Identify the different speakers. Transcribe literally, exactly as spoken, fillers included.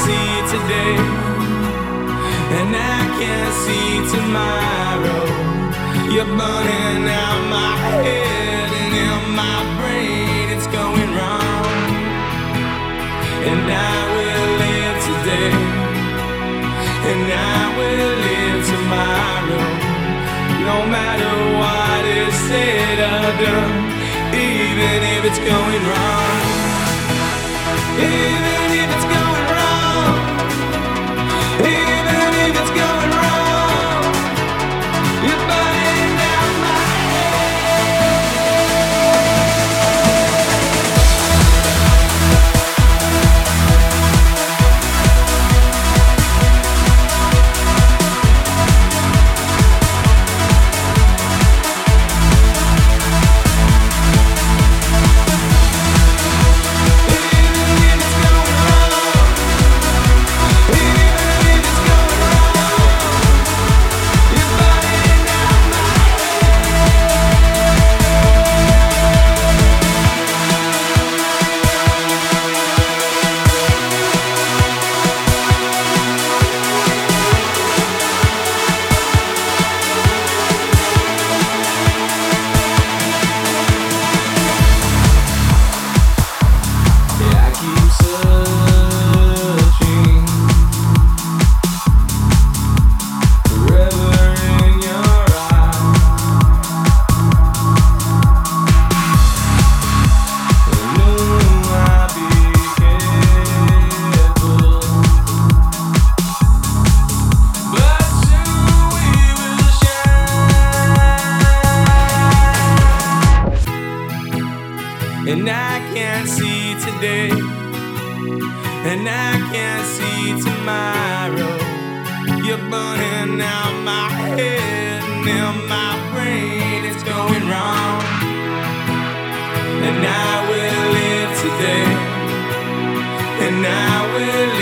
Speaker 1: see today, and I can't see tomorrow. You're burning out my head and in my brain it's going wrong. And I will live today, and I will live tomorrow, no matter what is said or done, even if it's going wrong. Even if it's going wrong, even if it's going wrong, you're burning down my and I can't see today, and I can't see tomorrow. You're burning out my head and in my brain it's going wrong. And I will live today, and I will live